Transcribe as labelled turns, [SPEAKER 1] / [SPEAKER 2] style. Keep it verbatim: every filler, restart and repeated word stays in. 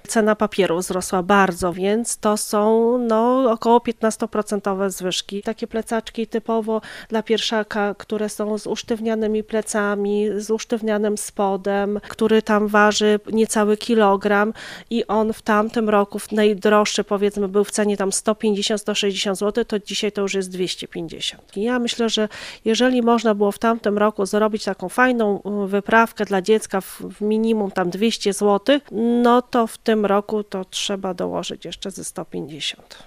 [SPEAKER 1] cena papieru wzrosła bardzo, więc to są no, około piętnaście procent zwyżki. Takie plecaczki typowo dla pierwszaka, które są z usztywnianymi plecami, z usztywnianym spodem, który tam waży niecały kilogram i on w tamtym roku najdroższy, powiedzmy, był w cenie tam sto pięćdziesiąt do stu sześćdziesięciu złotych, to dzisiaj to już jest dwieście pięćdziesiąt. I ja myślę, że jeżeli można było w tamtym roku zrobić taką fajną wyprawkę dla dziecka w, w minimum tam dwieście złotych, no to w tym roku to trzeba dołożyć jeszcze ze sto pięćdziesiąt.